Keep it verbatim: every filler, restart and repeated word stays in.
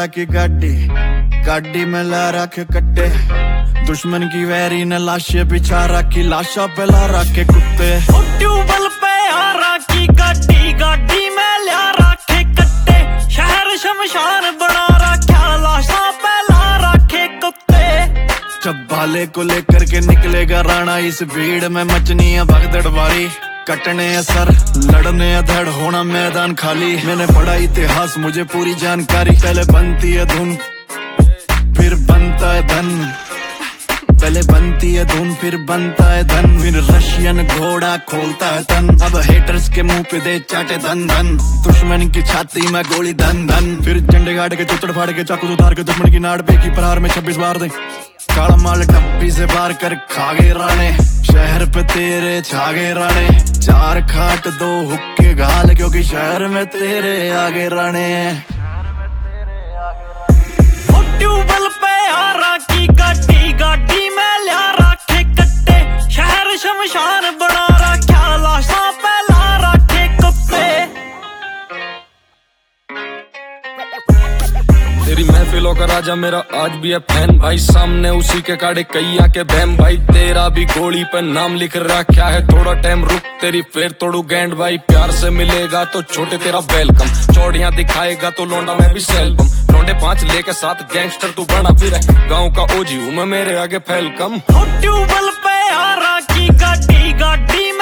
की गाड़ी, गाड़ी में ला रखे कट्टे, दुश्मन की वैरी ने लाशें बिछा रखी, लाशा पे ला रखे कुत्ते। ट्यूबल पे आ रखी गाड़ी, गाड़ी में ला रखे कट्टे, शहर शमशान बना रखा, लाशा पे ला रखे कुत्ते। जब भाले को लेकर के निकलेगा राणा, इस भीड़ में मचनी है भगदड़ वाली, कटने सर लड़ने धड़ होना मैदान खाली। मैंने पढ़ा इतिहास मुझे पूरी जानकारी, पहले बनती है धुन फिर बनता है धन, पहले बनती है धुन फिर बनता है धन, फिर रशियन घोड़ा खोलता है तन। अब हेटर्स के मुंह पे दे चाटे धन धन, दुश्मन की छाती में गोली धन धन, फिर झंडे गाड़ के चुतड़ फाड़ के चाकू उतार के दुश्मन की नाड़ पे की प्रहार में छब्बीस बार दे, काला माल टप्पी से बार कर खागे राणे, शहर पे तेरे छागे राणे, चार खाट दो हुक्के घाल क्योंकि शहर में तेरे आगे राणे। ट्यूबल पे आ रखी गाड़ी, गाड़ी में ला रखे कट्टे, शहर शमशान बना रखा, लाशा पे ला रखे कुत्ते। तेरी महफिलों का राजा मेरा आज भी है फैन भाई, सामने उसी के काड़े कैया के बहम भाई, तेरा भी घोड़ी पे नाम लिख रखा है, थोड़ा टाइम रुक तेरी फिर तोड़ू गेंड भाई, प्यार से मिलेगा तो छोटे तेरा वेलकम, चौड़ियां दिखाएगा तो लौंडा मैं भी सेल्बम, लौंडे पांच लेके साथ गैंगस्टर तू बना फिर गाँव का ओजी हूँ मैं मेरे आगे फैलकम। ट्यूबल पे आ रखी गाड़ी, गाड़ी